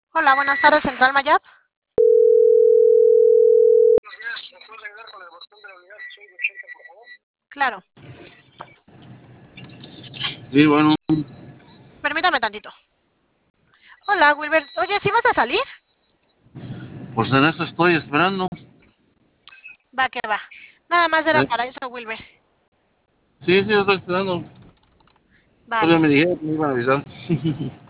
Hola, buenas tardes, Central Mayab. Buenos días, ¿me puedes ayudar con el botón de la unidad 680, por favor? Claro, Sí, bueno, permítame tantito. Hola, Wilber. Oye, ¿sí vas a salir? pues en eso estoy esperando. Va, que va. Nada más era ¿Eh? para eso, Wilber. Sí, sí, estoy esperando. Vale. Todavía me dijeron que me iban a avisar.